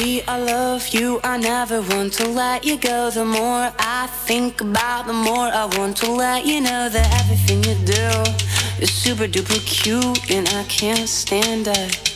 Baby, I love you, I never want to let you go. The more I think about, the more I want to let you know that everything you do is super duper cute and I can't stand it.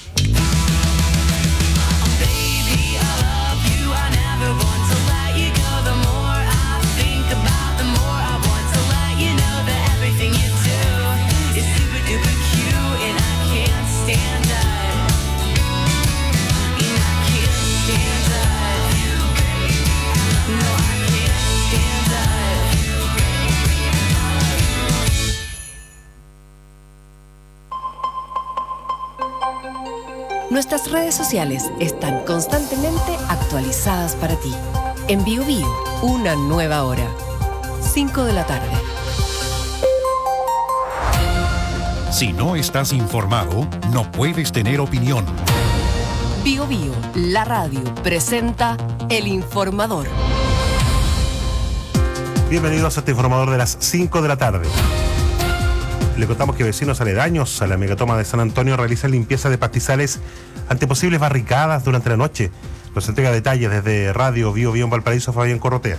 Nuestras redes sociales están constantemente actualizadas para ti. En Bio Bio, una nueva hora. 5 de la tarde. Si no estás informado, no puedes tener opinión. Bio Bio, la radio, presenta El Informador. Bienvenidos a este informador de las 5 de la tarde. Le contamos que vecinos aledaños a la megatoma de San Antonio realizan limpieza de pastizales ante posibles barricadas durante la noche. Nos entrega detalles desde Radio Bio Bio en Valparaíso, Fabián Corrotea.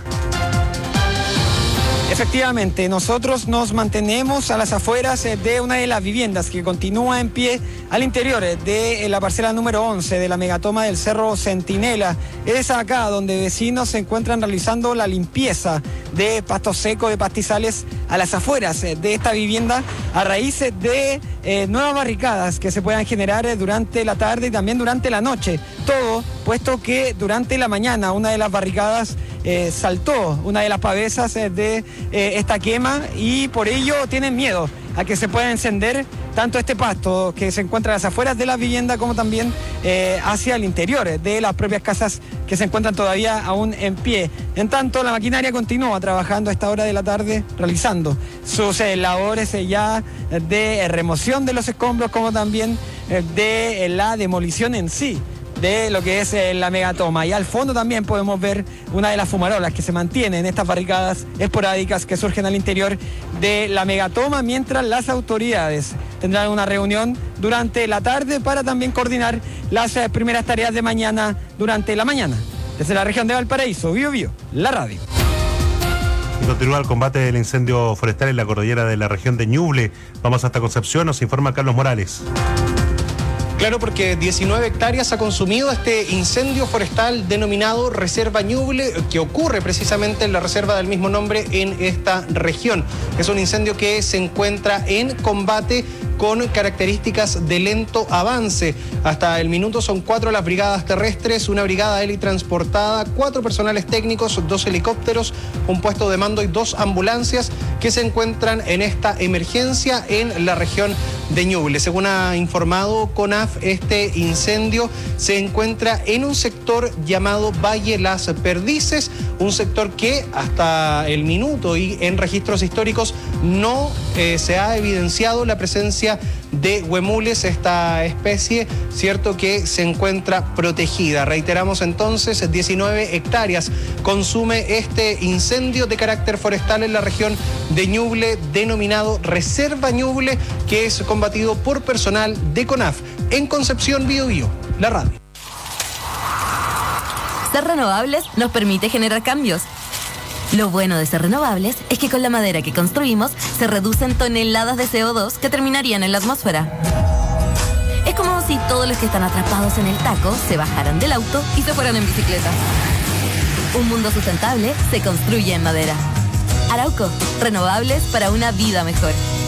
Efectivamente, nosotros nos mantenemos a las afueras de una de las viviendas que continúa en pie al interior de la parcela número 11 de la megatoma del Cerro Centinela. Es acá donde vecinos se encuentran realizando la limpieza de pasto seco, de pastizales a las afueras de esta vivienda a raíz de nuevas barricadas que se puedan generar durante la tarde y también durante la noche. Todo puesto que durante la mañana una de las barricadas saltó una de las pavesas de esta quema y por ello tienen miedo a que se pueda encender tanto este pasto que se encuentra a las afueras de la vivienda como también hacia el interior de las propias casas que se encuentran todavía aún en pie. En tanto, la maquinaria continúa trabajando a esta hora de la tarde, realizando sus labores ya de remoción de los escombros como también de la demolición en sí de lo que es la megatoma. Y al fondo también podemos ver una de las fumarolas que se mantienen en estas barricadas esporádicas que surgen al interior de la megatoma, mientras las autoridades tendrán una reunión durante la tarde para también coordinar las primeras tareas de mañana durante la mañana. Desde la región de Valparaíso, Bio Bio, la radio. Y continúa el combate del incendio forestal en la cordillera de la región de Ñuble. Vamos hasta Concepción, nos informa Carlos Morales. Claro, porque 19 hectáreas ha consumido este incendio forestal denominado Reserva Ñuble, que ocurre precisamente en la reserva del mismo nombre en esta región. Es un incendio que se encuentra en combate con características de lento avance. Hasta el minuto son 4 las brigadas terrestres, una brigada helitransportada, 4 personales técnicos, 2 helicópteros, un puesto de mando y 2 ambulancias que se encuentran en esta emergencia en la región de Ñuble. Según ha informado CONAF, este incendio se encuentra en un sector llamado Valle Las Perdices, un sector que hasta el minuto y en registros históricos no se ha evidenciado la presencia de huemules, esta especie, cierto que se encuentra protegida. Reiteramos entonces, 19 hectáreas consume este incendio de carácter forestal en la región de Ñuble, denominado Reserva Ñuble, que es combatido por personal de CONAF. En Concepción, Bio Bio, la radio. Ser renovables nos permite generar cambios. Lo bueno de ser renovables es que con la madera que construimos se reducen toneladas de CO2 que terminarían en la atmósfera. Es como si todos los que están atrapados en el taco se bajaran del auto y se fueran en bicicleta. Un mundo sustentable se construye en madera. Arauco, renovables para una vida mejor.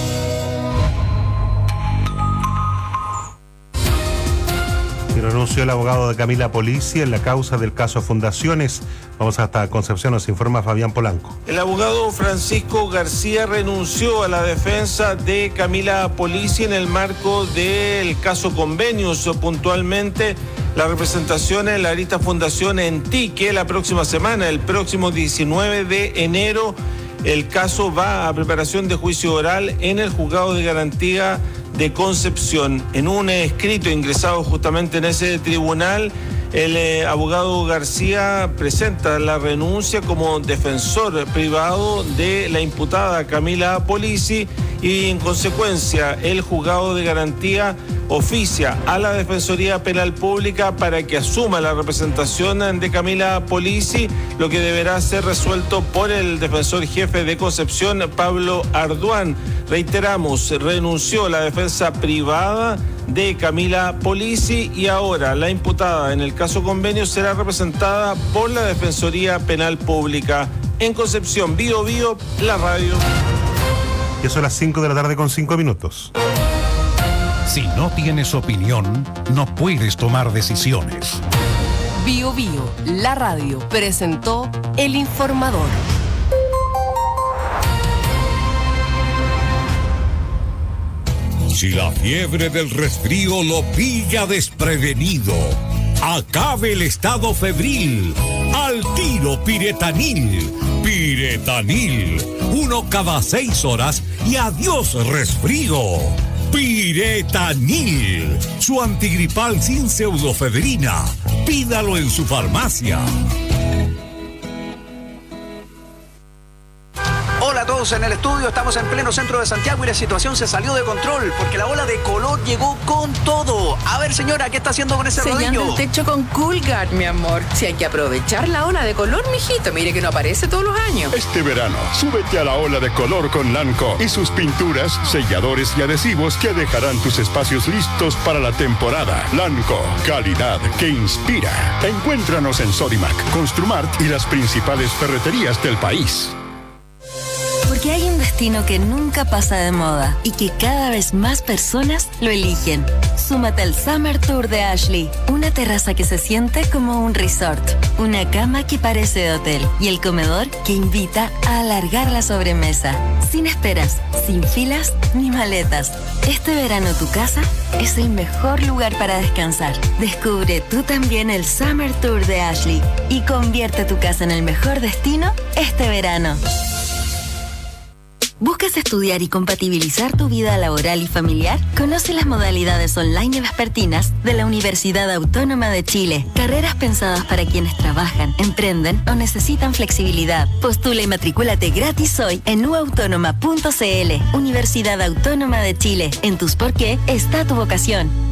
Y renunció el abogado de Camila Polici en la causa del caso Fundaciones. Vamos hasta Concepción, nos informa Fabián Polanco. El abogado Francisco García renunció a la defensa de Camila Polici en el marco del caso Convenios, puntualmente la representación en la arista Fundación en Tique la próxima semana, el próximo 19 de enero. El caso va a preparación de juicio oral en el juzgado de garantía de Concepción. En un escrito ingresado justamente en ese tribunal, el abogado García presenta la renuncia como defensor privado de la imputada Camila Polici y en consecuencia el juzgado de garantía oficia a la Defensoría Penal Pública para que asuma la representación de Camila Polisi, lo que deberá ser resuelto por el defensor jefe de Concepción, Pablo Arduán. Reiteramos, renunció la defensa privada de Camila Polisi y ahora la imputada en el caso Convenio será representada por la Defensoría Penal Pública. En Concepción, Bío Bío, la radio. Ya son las 5 de la tarde con 5 minutos. Si no tienes opinión, no puedes tomar decisiones. Bío Bío, la radio, presentó El Informador. Si la fiebre del resfrío lo pilla desprevenido, acabe el estado febril. Al tiro Piretanil. Piretanil. 1 cada 6 horas y adiós resfrío. Piretanil. Su antigripal sin pseudofedrina. Pídalo en su farmacia. Hola a todos en el estudio, estamos en pleno centro de Santiago y la situación se salió de control porque la ola de color llegó con todo. A ver, señora, ¿qué está haciendo con ese rodillo? Sellando el techo con Coolguard, mi amor. Si hay que aprovechar la ola de color, mijito, mire que no aparece todos los años. Este verano, súbete a la ola de color con Lanco y sus pinturas, selladores y adhesivos que dejarán tus espacios listos para la temporada. Lanco, calidad que inspira. Encuéntranos en Sodimac, Construmart y las principales ferreterías del país. Porque hay un destino que nunca pasa de moda y que cada vez más personas lo eligen. Súmate al Summer Tour de Ashley. Una terraza que se siente como un resort. Una cama que parece de hotel. Y el comedor que invita a alargar la sobremesa. Sin esperas, sin filas ni maletas. Este verano tu casa es el mejor lugar para descansar. Descubre tú también el Summer Tour de Ashley y convierte tu casa en el mejor destino este verano. ¿Buscas estudiar y compatibilizar tu vida laboral y familiar? Conoce las modalidades online y vespertinas de la Universidad Autónoma de Chile. Carreras pensadas para quienes trabajan, emprenden o necesitan flexibilidad. Postula y matricúlate gratis hoy en uautónoma.cl. Universidad Autónoma de Chile. En tus por qué está tu vocación.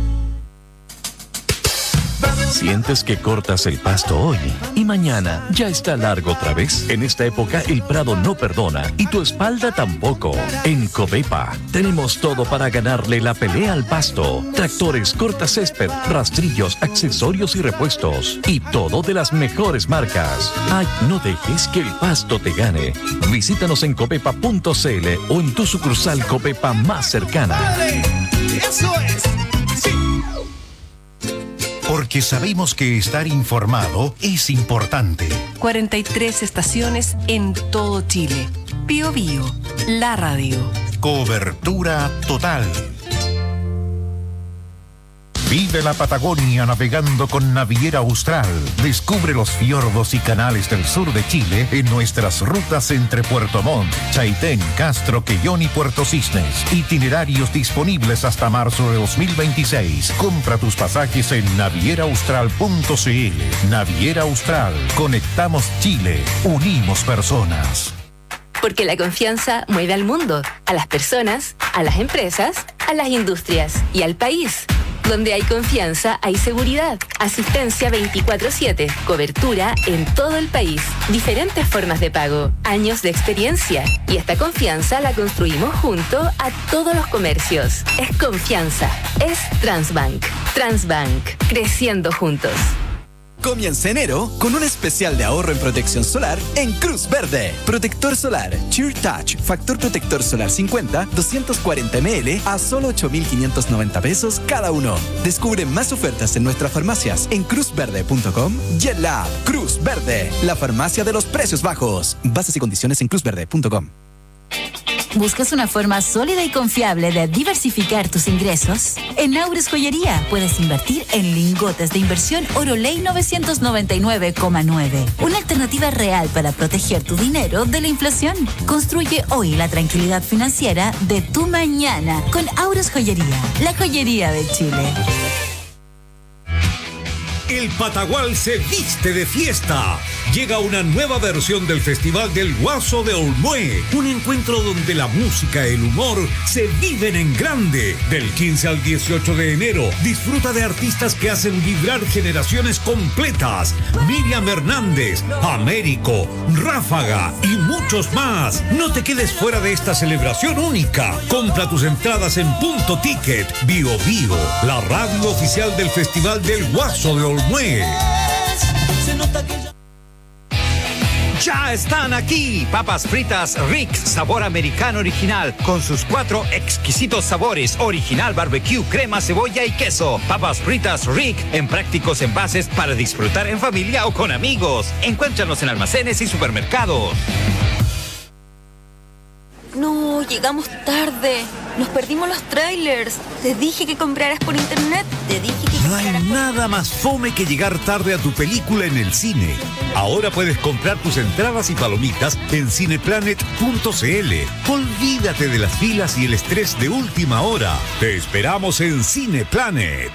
¿Sientes que cortas el pasto hoy y mañana ya está largo otra vez? En esta época el prado no perdona y tu espalda tampoco. En Covepa tenemos todo para ganarle la pelea al pasto. Tractores, cortacésped, rastrillos, accesorios y repuestos. Y todo de las mejores marcas. Ay, no dejes que el pasto te gane. Visítanos en covepa.cl o en tu sucursal Covepa más cercana. ¡Eso es! ¡Sí! Porque sabemos que estar informado es importante. 43 estaciones en todo Chile. Bío Bío, la radio. Cobertura total. Vive la Patagonia navegando con Naviera Austral. Descubre los fiordos y canales del sur de Chile en nuestras rutas entre Puerto Montt, Chaitén, Castro, Quellón y Puerto Cisnes. Itinerarios disponibles hasta marzo de 2026. Compra tus pasajes en navieraaustral.cl. Naviera Austral. Conectamos Chile. Unimos personas. Porque la confianza mueve al mundo, a las personas, a las empresas, a las industrias y al país. Donde hay confianza, hay seguridad. Asistencia 24/7. Cobertura en todo el país. Diferentes formas de pago. Años de experiencia. Y esta confianza la construimos junto a todos los comercios. Es confianza. Es Transbank. Transbank. Creciendo juntos. Comienza enero con un especial de ahorro en protección solar en Cruz Verde. Protector solar Cheer Touch, factor protector solar 50, 240 ml a solo 8.590 pesos cada uno. Descubre más ofertas en nuestras farmacias en cruzverde.com y en la app Cruz Verde, la farmacia de los precios bajos. Bases y condiciones en cruzverde.com. ¿Buscas una forma sólida y confiable de diversificar tus ingresos? En Aures Joyería puedes invertir en lingotes de inversión Oroley 999,9. Una alternativa real para proteger tu dinero de la inflación. Construye hoy la tranquilidad financiera de tu mañana con Aures Joyería, la joyería de Chile. el Patagual se viste de fiesta. Llega una nueva versión del Festival del Guaso de Olmué, un encuentro donde la música y el humor se viven en grande. Del 15 al 18 de enero, disfruta de artistas que hacen vibrar generaciones completas. Miriam Hernández, Américo, Ráfaga y muchos más. No te quedes fuera de esta celebración única. Compra tus entradas en Punto Ticket. Bio Bio, la radio oficial del Festival del Guaso de Olmué. Ya están aquí, papas fritas Rick, sabor americano original, con sus 4 exquisitos sabores, original barbecue, crema, cebolla y queso. Papas fritas Rick, en prácticos envases para disfrutar en familia o con amigos. Encuéntranos en almacenes y supermercados. No, llegamos tarde. Nos perdimos los trailers. Te dije que compraras por internet. No hay nada más fome que llegar tarde a tu película en el cine. Ahora puedes comprar tus entradas y palomitas en cineplanet.cl. Olvídate de las filas y el estrés de última hora. Te esperamos en Cineplanet.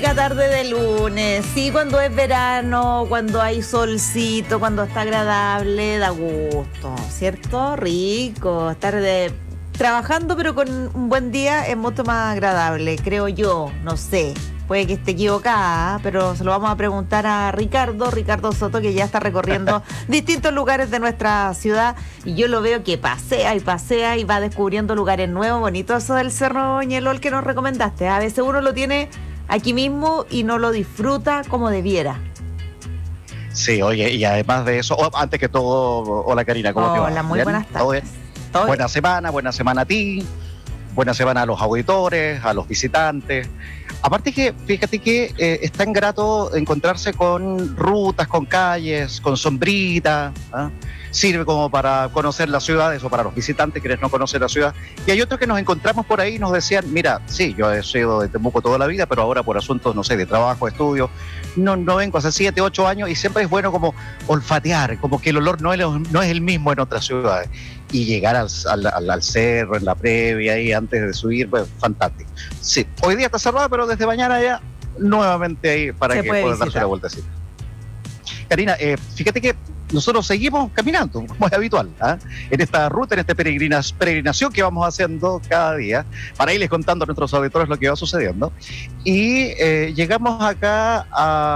Rica tarde de lunes, sí, cuando es verano, cuando hay solcito, cuando está agradable, da gusto, ¿cierto? Rico, estar trabajando pero con un buen día es mucho más agradable, creo yo, no sé. Puede que esté equivocada, pero se lo vamos a preguntar a Ricardo Soto, que ya está recorriendo distintos lugares de nuestra ciudad, y yo lo veo que pasea y va descubriendo lugares nuevos, bonitos. Eso del Cerro Ñelol que nos recomendaste, a veces uno lo tiene aquí mismo y no lo disfruta como debiera. Sí, oye, y además de eso, antes que todo, hola Karina, ¿cómo te va? Hola, muy ¿Bien? buenas tardes. ¿Todo bien? ¿Todo buena semana a ti, buena semana a los auditores, a los visitantes. Aparte que, fíjate que es tan grato encontrarse con rutas, con calles, con sombrita, ¿ah? Sirve como para conocer la ciudad, eso para los visitantes, quienes no conocen la ciudad. Y hay otros que nos encontramos por ahí y nos decían, mira, sí, yo he sido de Temuco toda la vida, pero ahora por asuntos, no sé, de trabajo, estudio, no vengo hace 7, 8 años, y siempre es bueno como olfatear, como que el olor no es el mismo en otras ciudades. Y llegar al cerro, en la previa, ahí antes de subir, pues fantástico. Sí, hoy día está cerrado, pero desde mañana ya nuevamente ahí para que puedan darse la vueltecita. Karina, fíjate que nosotros seguimos caminando, como es habitual, ¿eh? En esta ruta, en esta peregrinación que vamos haciendo cada día, para irles contando a nuestros auditores lo que va sucediendo. Y llegamos acá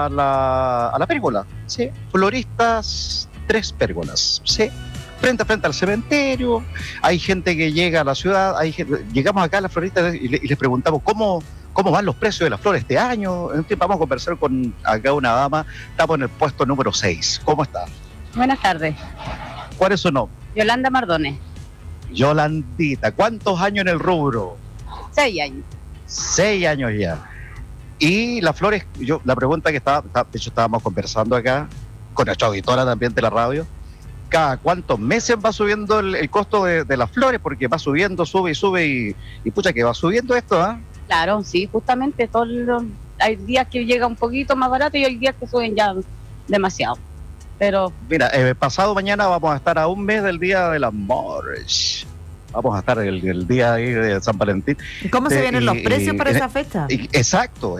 a la pérgola, ¿sí? Floristas Tres Pérgolas, ¿sí? Frente a frente al cementerio, hay gente que llega a la ciudad, llegamos acá a las floristas y les preguntamos cómo van los precios de las flores este año. Vamos a conversar con acá una dama, estamos en el puesto número 6. ¿Cómo está? Buenas tardes. ¿Cuál es su nombre? Yolanda Mardones. Yolandita, ¿cuántos años en el rubro? 6 años. 6 años ya. Y las flores, la pregunta que de hecho estábamos conversando acá con nuestra auditora también de la radio, ¿cada cuántos meses va subiendo el costo de las flores? Porque va subiendo, sube y pucha que va subiendo esto, ¿ah? Claro, sí, justamente hay días que llega un poquito más barato y hay días que suben ya demasiado. Pero mira, pasado mañana vamos a estar a un mes del Día del Amor. Vamos a estar el día ahí de San Valentín. ¿Cómo se vienen los precios para esa fecha? Exacto.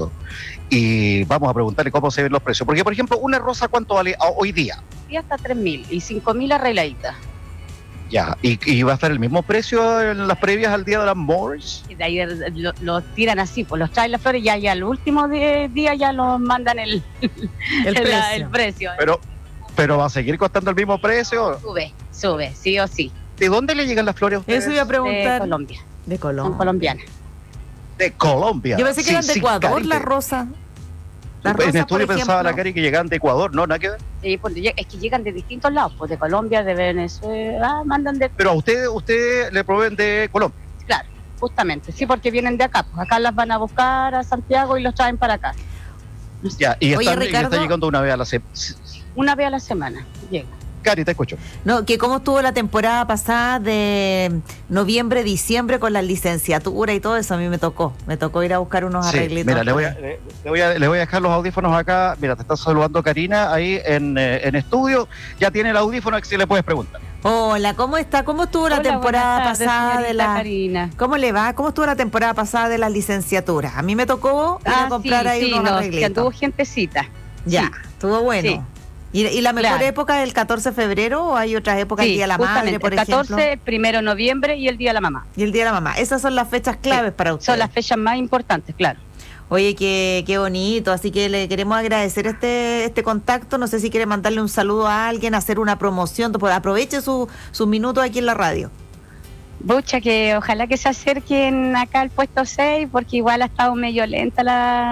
Y vamos a preguntarle cómo se ven los precios. Porque, por ejemplo, una rosa, ¿cuánto vale hoy día? Hoy día está 3.000 y 5.000 arregladitas. Ya, ¿y va a estar el mismo precio en las previas al Día del Amor? Y de ahí lo tiran así, pues los traen las flores y ya al último día ya los mandan el precio. Pero va a seguir costando el mismo precio. Sube, sí o sí. ¿De dónde le llegan las flores a ustedes? Eso iba a preguntar. De Colombia. De Colombia. Son colombianas. De Colombia. Yo pensé que eran de Ecuador, la rosa. En estudio pensaba la Cari que llegaban de Ecuador, ¿no? ¿Nada que ver? Sí, pues es que llegan de distintos lados, pues de Colombia, de Venezuela, mandan de... Pero a ustedes le proveen de Colombia. Claro, justamente, sí, porque vienen de acá, pues acá las van a buscar a Santiago y los traen para acá. Ya, y Oye, Ricardo, está llegando una vez a la semana. Una vez a la semana llega. Cari, te escucho. No, que cómo estuvo la temporada pasada de noviembre, diciembre con la licenciatura y todo eso. A mí me tocó ir a buscar unos arreglitos. Mira, le voy a dejar los audífonos acá. Mira, te está saludando Karina ahí en estudio. Ya tiene el audífono, que si le puedes preguntar. Hola, ¿cómo está? ¿Cómo estuvo la temporada pasada de la Karina? ¿Cómo le va? ¿Cómo estuvo la temporada pasada de las licenciaturas? A mí me tocó ir a comprar ahí unos arreglitos. Que anduvo gentecita. Ya, estuvo bueno. Sí. ¿Y la mejor época es el 14 de febrero o hay otras épocas, el Día de la Madre, por ejemplo? El 14, 1 de noviembre y el Día de la Mamá. Y el Día de la Mamá. Esas son las fechas claves para ustedes. Son las fechas más importantes, claro. Oye, qué bonito. Así que le queremos agradecer este contacto. No sé si quiere mandarle un saludo a alguien, hacer una promoción. Pues aproveche sus minutos aquí en la radio. Bucha, que ojalá que se acerquen acá al puesto 6, porque igual ha estado medio lenta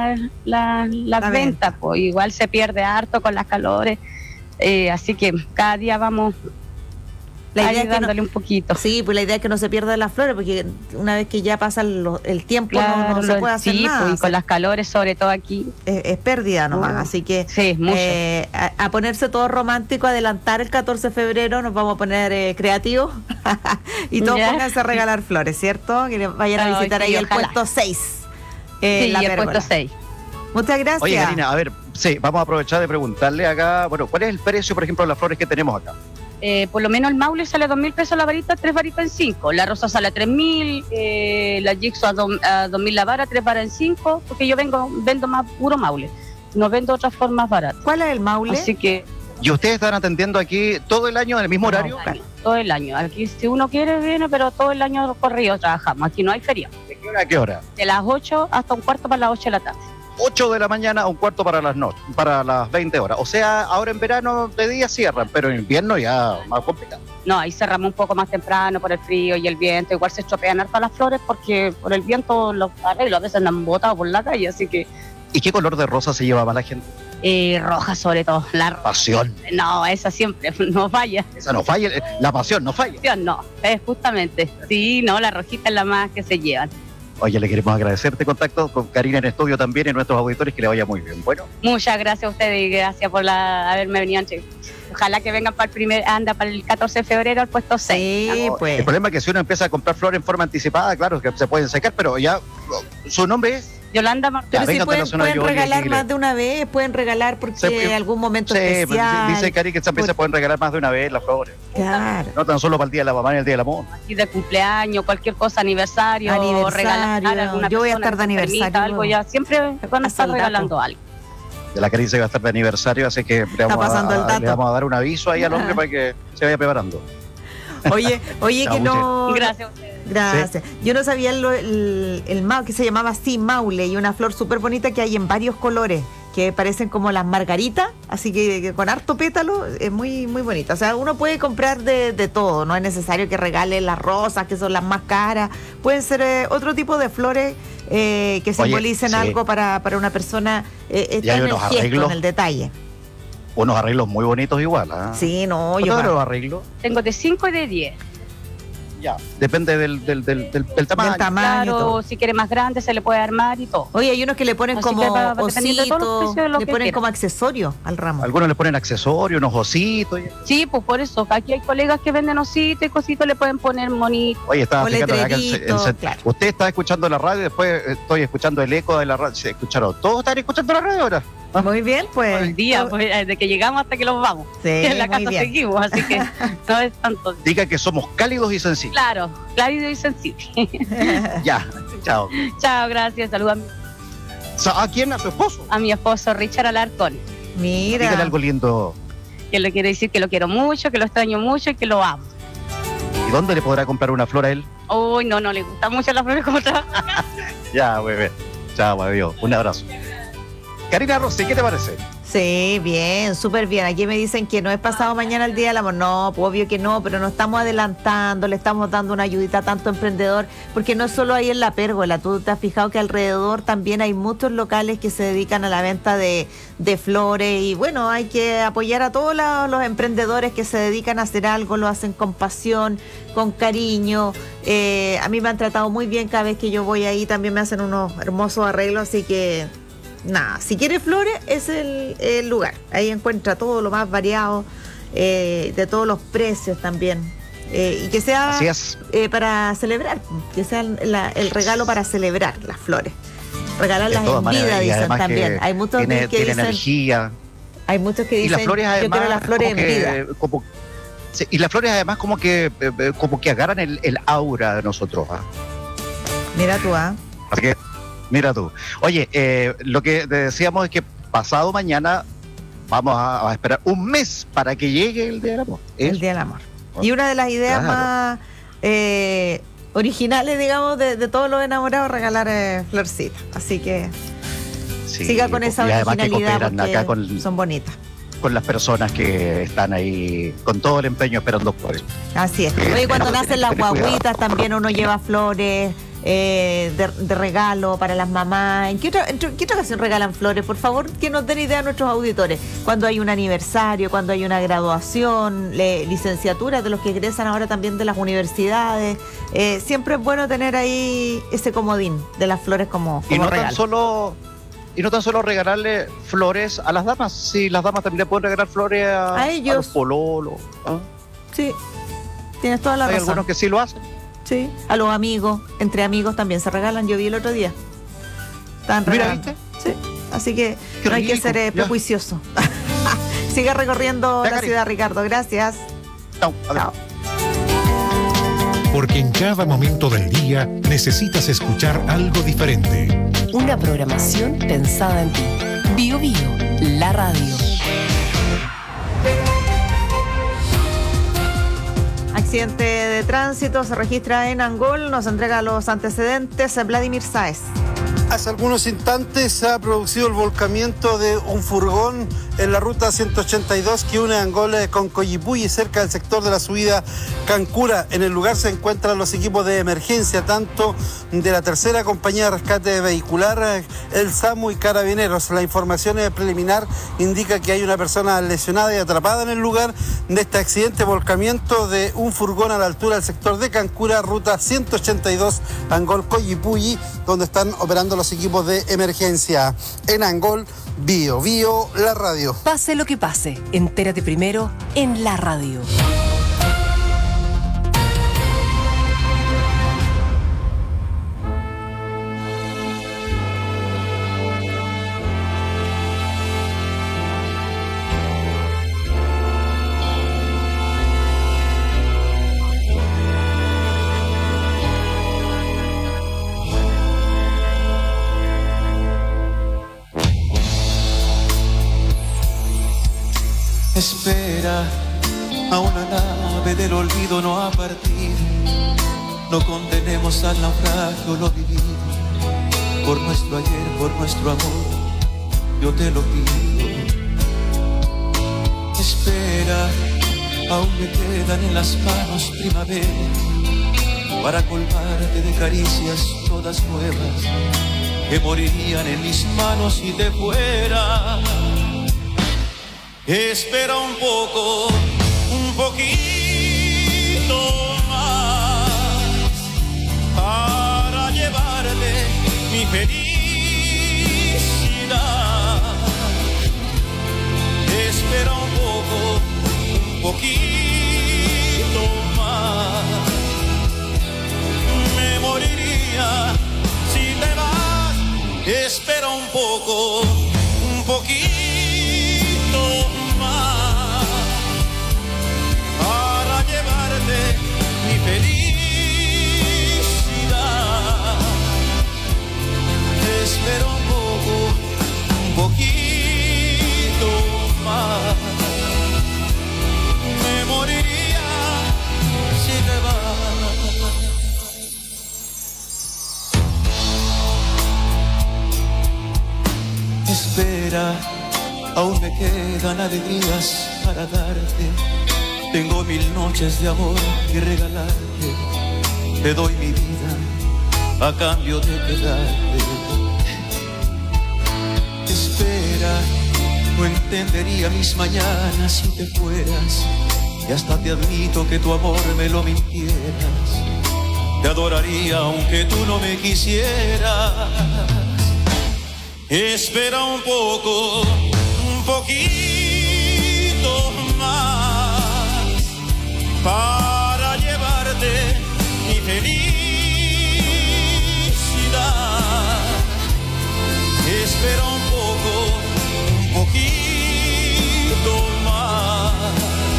las ventas. Pues igual se pierde harto con las calores. Así que cada día vamos dándole un poquito. Sí, pues la idea es que no se pierdan las flores, porque una vez que ya pasa el tiempo, claro, no se puede hacer nada. Pues, y con las calores, sobre todo aquí. Es pérdida nomás, así que sí, mucho. A ponerse todo romántico, adelantar el 14 de febrero, nos vamos a poner creativos y todos pónganse a regalar flores, ¿cierto? Que vayan a visitar ahí el puesto 6. Sí, el puesto 6. Muchas gracias. Oye, Karina, a ver, sí, vamos a aprovechar de preguntarle acá, bueno, ¿cuál es el precio, por ejemplo, de las flores que tenemos acá? por lo menos el Maule sale a 2.000 pesos la varita, 3 varitas en 5. La rosa sale a 3.000, la Jigsaw a 2.000 la vara, 3 varas en 5, porque yo vendo más puro Maule. No vendo otras formas baratas. ¿Cuál es el Maule? Así que... ¿Y ustedes están atendiendo aquí todo el año en el mismo horario? Todo el año. Aquí si uno quiere viene, pero todo el año corrido trabajamos. Aquí no hay feria. ¿De qué hora a qué hora? De las 8 hasta un cuarto para las 8 de la tarde. 8 de la mañana a un cuarto para las 20 horas. O sea, ahora en verano de día cierran, pero en invierno ya más complicado. No, ahí cerramos un poco más temprano por el frío y el viento. Igual se estropean harto las flores porque por el viento los arreglos a veces andan botados por la calle, así que... ¿Y qué color de rosa se lleva más la gente? Roja sobre todo. La pasión. No, esa siempre, no falla. Esa no falla, la pasión no falla. Pasión no, justamente. Sí, no, la rojita es la más que se llevan. Oye, le queremos agradecer este contacto con Karina en estudio también y nuestros auditores, que le vaya muy bien. Bueno. Muchas gracias a ustedes y gracias por haberme venido. Ojalá que vengan para el 14 de febrero al puesto 6. Sí, pues. El problema es que si uno empieza a comprar flores en forma anticipada, claro que se pueden secar, pero ya su nombre es... Yolanda Martínez. Pero si pueden regalar más de una vez, pueden regalar porque en algún momento especial. Dice Cari que también se pueden regalar más de una vez las flores. Claro. No tan solo para el Día de la Mamá y el Día del Amor. Así de cumpleaños, cualquier cosa, aniversario, regalar a alguna yo voy a estar de aniversario. Algo ya, siempre van a estar regalando algo. De la Cari se va a estar de aniversario, así que le vamos a dar un aviso ahí al hombre para que se vaya preparando. Oye, que no... Gracias a ustedes. Gracias. Sí. Yo no sabía el Maule, que se llamaba así Maule, y una flor súper bonita que hay en varios colores, que parecen como las margaritas, así que con harto pétalo, es muy, muy bonita. O sea, uno puede comprar de todo, no es necesario que regale las rosas, que son las más caras. Pueden ser otro tipo de flores que simbolicen algo para una persona. Está en el gesto, en el detalle. Unos arreglos muy bonitos igual, ¿eh? Sí, no, yo los arreglos. Tengo de 5 y de 10. Ya, depende del tamaño. Claro, si quiere más grande se le puede armar y todo. Oye, hay unos que le ponen así como ositos, le ponen como accesorio al ramo. Algunos le ponen accesorios, unos ositos. Sí, pues por eso, aquí hay colegas que venden ositos y cositos, le pueden poner monitos. Oye, estaba fijando acá claro. Usted está escuchando la radio, después estoy escuchando el eco de la radio. ¿Se escucharon? ¿Todos están escuchando la radio ahora? Muy bien, pues. Todo el día, pues, desde que llegamos hasta que los vamos. Sí, en la casa seguimos, así que no es tanto. Diga que somos cálidos y sensibles. Claro, cálido y sensible. Ya, chao. Chao, gracias. Saludos ¿A quién? ¿A su esposo? A mi esposo Richard Alarcón. Mira. Dígale algo lindo. Que le quiero decir que lo quiero mucho, que lo extraño mucho y que lo amo. ¿Y dónde le podrá comprar una flor a él? Uy, no le gustan mucho las flores como trabaja. Ya, muy bien. Chao, adiós. Un abrazo. Karina Rossi, ¿qué te parece? Sí, bien, súper bien. Aquí me dicen que no es pasado mañana el Día del Amor. No, pues obvio que no, pero nos estamos adelantando, le estamos dando una ayudita a tanto emprendedor, porque no es solo ahí en La Pérgola. Tú te has fijado que alrededor también hay muchos locales que se dedican a la venta de flores y bueno, hay que apoyar a todos los emprendedores que se dedican a hacer algo, lo hacen con pasión, con cariño. A mí me han tratado muy bien cada vez que yo voy ahí, también me hacen unos hermosos arreglos, así que... Nada, si quiere flores es el lugar. Ahí encuentra todo lo más variado, de todos los precios también. Y que sea para celebrar, que sea el regalo para celebrar las flores. Regalarlas en vida, dicen también. Hay muchos que dicen energía. Hay muchos que dicen, las flores, además, yo quiero las flores en vida. Y las flores además como que agarran el aura de nosotros. Mira tú, Así que mira tú. Oye, lo que te decíamos es que pasado mañana vamos a esperar un mes para que llegue el Día del Amor. El Día del Amor. Y una de las ideas más originales, digamos, de todos los enamorados, regalar florcitas. Así que siga con esa originalidad porque acá son bonitas. Con las personas que están ahí con todo el empeño esperando flores. Así es. Oye, cuando nacen las guaguitas también uno lleva flores. De regalo para las mamás. ¿En qué otra ocasión regalan flores? Por favor, que nos den idea a nuestros auditores. Cuando hay un aniversario, cuando hay una graduación, licenciaturas de los que egresan ahora también de las universidades. Siempre es bueno tener ahí ese comodín de las flores como regalo. Y no tan solo regalarle flores a las damas, si las damas también le pueden regalar flores a ellos. A los pololos. Sí, tienes toda la razón. Hay algunos que sí lo hacen. Sí, a los amigos, entre amigos también se regalan. Yo vi el otro día. Están regalando. Mira, ¿viste? Sí, así que no hay que ser prejuicioso. Siga recorriendo la ciudad, Ricardo. Gracias. Chao. Chao. Porque en cada momento del día necesitas escuchar algo diferente. Una programación pensada en ti. Bio Bio, la radio. Accidente de tránsito se registra en Angol. Nos entrega los antecedentes Vladimir Sáez. Hace algunos instantes se ha producido el volcamiento de un furgón en la ruta 182 que une Angol con Coyipulli, cerca del sector de la subida Cancura. En el lugar se encuentran los equipos de emergencia, tanto de la tercera compañía de rescate vehicular, el SAMU y Carabineros. La información preliminar indica que hay una persona lesionada y atrapada en el lugar de este accidente, volcamiento de un furgón a la altura del sector de Cancura, ruta 182 Angol-Coyipulli, donde están operando los equipos de emergencia. En Angol, Bio Bio, la radio. Pase lo que pase, entérate primero en la radio. Espera, a una nave del olvido no a partir. No condenemos al naufragio lo vivido. Por nuestro ayer, por nuestro amor, yo te lo pido. Espera, aún me quedan en las manos primavera para colmarte de caricias todas nuevas que morirían en mis manos si te fuera. Espera un poco, un poquito más para llevarte mi felicidad. Espera un poco, un poquito más. Me moriría si te vas. Espera un poco, un poquito para llevarte mi felicidad. Espero un poco, un poquito más. Me moriría si te vas. Espera, aún me quedan alegrías para darte. Tengo 1000 noches de amor que regalarte. Te doy mi vida a cambio de quedarte. Espera, no entendería mis mañanas si te fueras. Y hasta te admito que tu amor me lo mintieras. Te adoraría aunque tú no me quisieras. Espera un poco, un poquito más para llevarte mi felicidad. Espera un poco, un poquito más.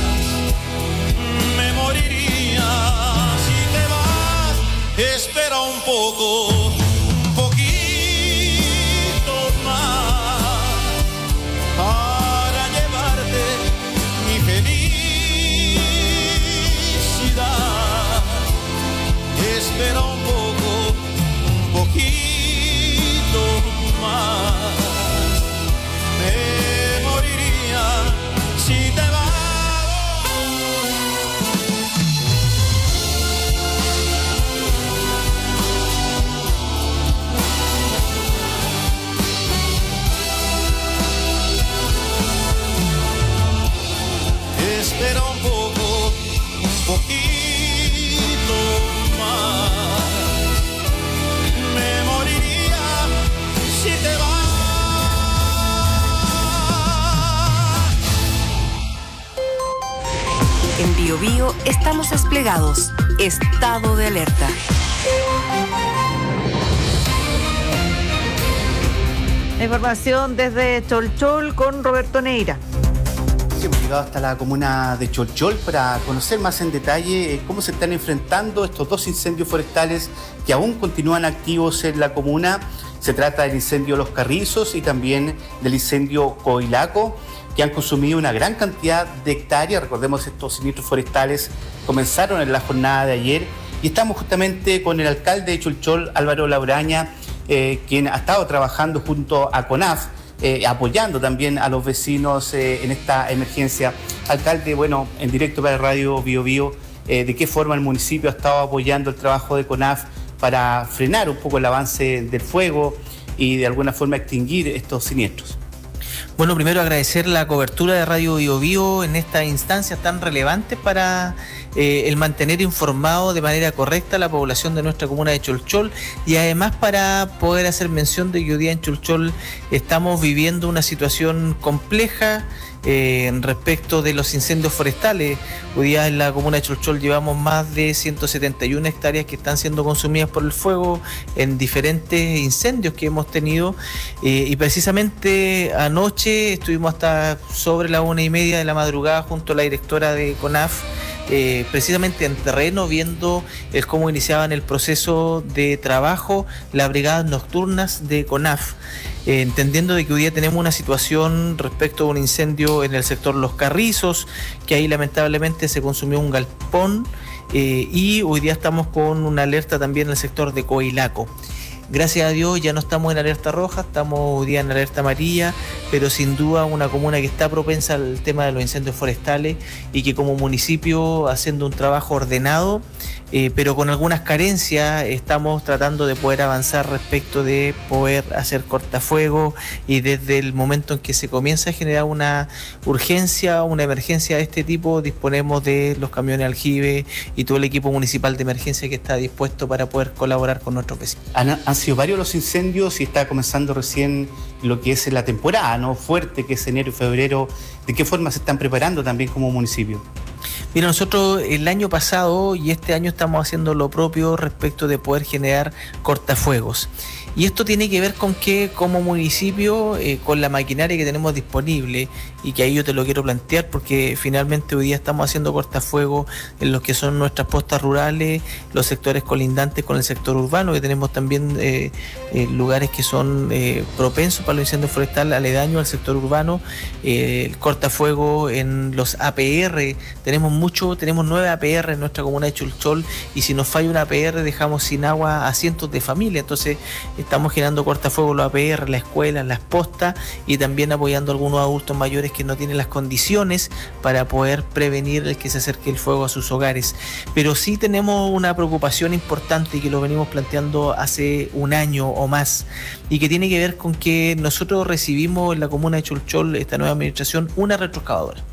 Me moriría si te vas. Espera un poco, un poquito más para llevarte mi felicidad. Espera un poco, un poquito más. Me moriría si te vas. Espera un poco, un poquito más. Me moriría si te vas. En Bio Bio estamos desplegados. Estado de alerta. Información desde Cholchol con Roberto Neira. Hemos llegado hasta la comuna de Cholchol para conocer más en detalle cómo se están enfrentando estos dos incendios forestales que aún continúan activos en la comuna. Se trata del incendio Los Carrizos y también del incendio Coilaco, que han consumido una gran cantidad de hectáreas. Recordemos, estos siniestros forestales comenzaron en la jornada de ayer y estamos justamente con el alcalde de Cholchol, Álvaro Labraña, quien ha estado trabajando junto a CONAF, apoyando también a los vecinos en esta emergencia. Alcalde, bueno, en directo para Radio Bio Bio, ¿de qué forma el municipio ha estado apoyando el trabajo de CONAF para frenar un poco el avance del fuego y de alguna forma extinguir estos siniestros? Bueno, primero agradecer la cobertura de Radio Bio Bio en esta instancia tan relevante para el mantener informado de manera correcta a la población de nuestra comuna de Cholchol, y además para poder hacer mención de que hoy día en Cholchol estamos viviendo una situación compleja respecto de los incendios forestales. Hoy día en la comuna de Cholchol llevamos más de 171 hectáreas que están siendo consumidas por el fuego en diferentes incendios que hemos tenido, y precisamente anoche estuvimos hasta sobre la 1:30 de la madrugada junto a la directora de CONAF, precisamente en terreno, viendo cómo iniciaban el proceso de trabajo las brigadas nocturnas de CONAF, entendiendo de que hoy día tenemos una situación respecto a un incendio en el sector Los Carrizos, que ahí lamentablemente se consumió un galpón, y hoy día estamos con una alerta también en el sector de Coilaco. Gracias a Dios ya no estamos en alerta roja, estamos hoy día en alerta amarilla, pero sin duda una comuna que está propensa al tema de los incendios forestales y que como municipio, haciendo un trabajo ordenado, pero con algunas carencias, estamos tratando de poder avanzar respecto de poder hacer cortafuegos, y desde el momento en que se comienza a generar una urgencia, una emergencia de este tipo, disponemos de los camiones aljibe y todo el equipo municipal de emergencia que está dispuesto para poder colaborar con nuestros vecinos. Han sido varios los incendios y está comenzando recién lo que es la temporada, ¿no?, fuerte, que es enero y febrero. ¿De qué forma se están preparando también como municipio? Mira, nosotros el año pasado y este año estamos haciendo lo propio respecto de poder generar cortafuegos. Y esto tiene que ver con que como municipio, con la maquinaria que tenemos disponible, y que ahí yo te lo quiero plantear porque finalmente hoy día estamos haciendo cortafuegos en los que son nuestras postas rurales, los sectores colindantes con el sector urbano, que tenemos también lugares que son propensos para los incendios forestales, aledaños al sector urbano, el cortafuego en los APR, tenemos 9 APR en nuestra comuna de Cholchol, y si nos falla una APR dejamos sin agua a cientos de familias. Entonces estamos generando cortafuegos los APR, las escuelas, las postas, y también apoyando a algunos adultos mayores que no tienen las condiciones para poder prevenir el que se acerque el fuego a sus hogares. Pero sí tenemos una preocupación importante, y que lo venimos planteando hace un año o más, y que tiene que ver con que nosotros recibimos en la comuna de Cholchol, esta nueva administración, una retroexcavadora.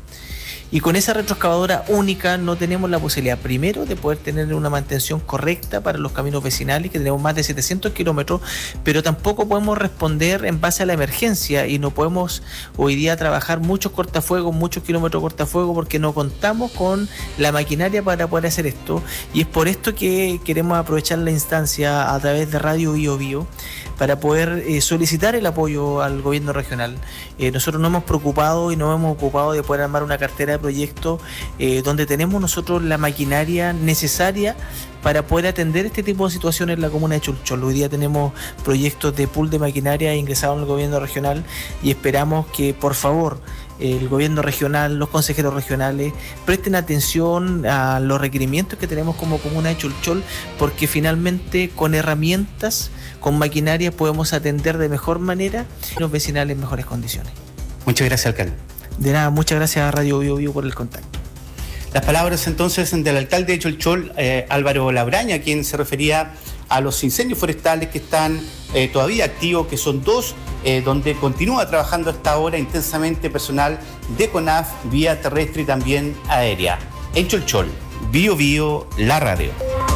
Y con esa retroexcavadora única no tenemos la posibilidad, primero, de poder tener una mantención correcta para los caminos vecinales, que tenemos más de 700 kilómetros, pero tampoco podemos responder en base a la emergencia, y no podemos hoy día trabajar muchos cortafuegos, muchos kilómetros de cortafuegos, porque no contamos con la maquinaria para poder hacer esto. Y es por esto que queremos aprovechar la instancia a través de Radio Bio Bio para poder solicitar el apoyo al gobierno regional. Nosotros nos hemos preocupado y nos hemos ocupado de poder armar una cartera de proyectos donde tenemos nosotros la maquinaria necesaria para poder atender este tipo de situaciones en la comuna de Cholchol. Hoy día tenemos proyectos de pool de maquinaria ingresados en el gobierno regional, y esperamos que, por favor, el gobierno regional, los consejeros regionales presten atención a los requerimientos que tenemos como comuna de Cholchol, porque finalmente con herramientas, con maquinaria, podemos atender de mejor manera a los vecinales en mejores condiciones. Muchas gracias, alcalde. De nada, muchas gracias a Radio Bio Bio por el contacto. Las palabras entonces del alcalde de Cholchol, Álvaro Labraña, quien se refería a los incendios forestales que están todavía activos, que son 2, donde continúa trabajando hasta ahora intensamente personal de CONAF, vía terrestre y también aérea. En Cholchol, Bio Bio, la radio.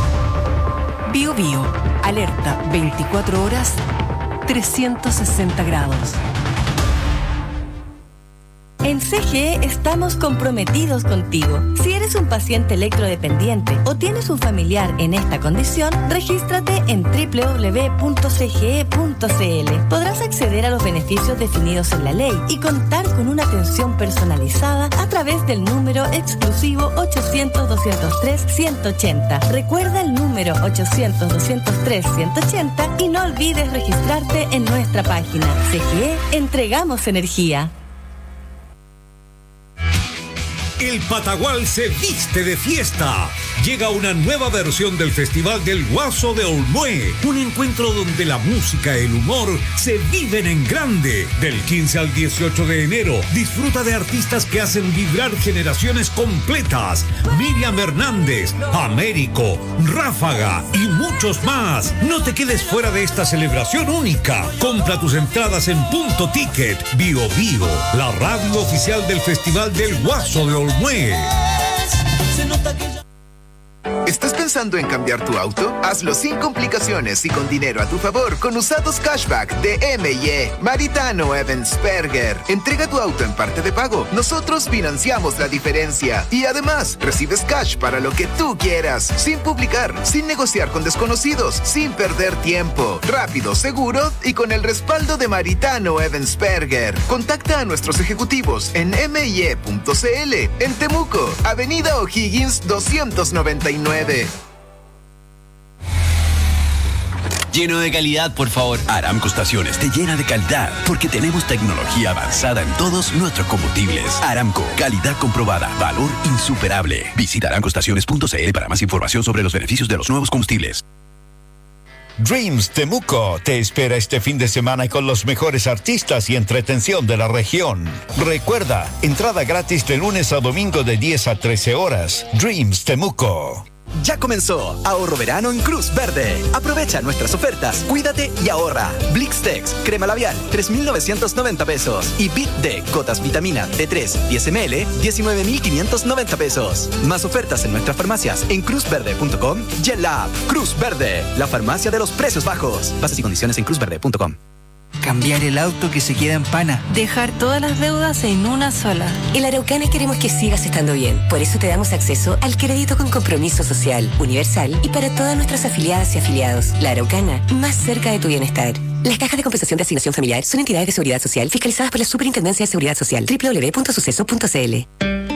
Bio Bio, alerta 24 horas, 360 grados. En CGE estamos comprometidos contigo. Si eres un paciente electrodependiente o tienes un familiar en esta condición, regístrate en www.cge.cl. Podrás acceder a los beneficios definidos en la ley y contar con una atención personalizada a través del número exclusivo 800-203-180. Recuerda el número 800-203-180 y no olvides registrarte en nuestra página. CGE, entregamos energía. El Patagual se viste de fiesta. Llega una nueva versión del Festival del Guaso de Olmué. Un encuentro donde la música y el humor se viven en grande. Del 15 al 18 de enero, disfruta de artistas que hacen vibrar generaciones completas. Miriam Hernández, Américo, Ráfaga y muchos más. No te quedes fuera de esta celebración única. Compra tus entradas en Punto Ticket. Bio Bio, la radio oficial del Festival del Guaso de Olmué. ¿Estás pensando en cambiar tu auto? Hazlo sin complicaciones y con dinero a tu favor con usados cashback de M&E. Maritano Evans-Berger. Entrega tu auto en parte de pago. Nosotros financiamos la diferencia. Y además, recibes cash para lo que tú quieras. Sin publicar, sin negociar con desconocidos, sin perder tiempo. Rápido, seguro y con el respaldo de Maritano Evans-Berger. Contacta a nuestros ejecutivos en MIE.cl. En Temuco, Avenida O'Higgins 299. Lleno de calidad, por favor. Aramco Estaciones te llena de calidad porque tenemos tecnología avanzada en todos nuestros combustibles. Aramco, calidad comprobada, valor insuperable. Visita aramcoestaciones.cl para más información sobre los beneficios de los nuevos combustibles. Dreams Temuco te espera este fin de semana con los mejores artistas y entretención de la región. Recuerda, entrada gratis de lunes a domingo de 10 a 13 horas. Dreams Temuco. Ya comenzó Ahorro Verano en Cruz Verde. Aprovecha nuestras ofertas, cuídate y ahorra. Blixtex, crema labial, 3,990 pesos. Y Bit D, gotas vitamina D3, 10 ml, 19,590 pesos. Más ofertas en nuestras farmacias en cruzverde.com y en la app Cruz Verde, la farmacia de los precios bajos. Bases y condiciones en cruzverde.com. Cambiar el auto que se queda en pana. Dejar todas las deudas en una sola. En Araucana queremos que sigas estando bien. Por eso te damos acceso al crédito con compromiso social, universal y para todas nuestras afiliadas y afiliados. La Araucana, más cerca de tu bienestar. Las cajas de compensación de asignación familiar son entidades de seguridad social fiscalizadas por la Superintendencia de Seguridad Social. www.suceso.cl.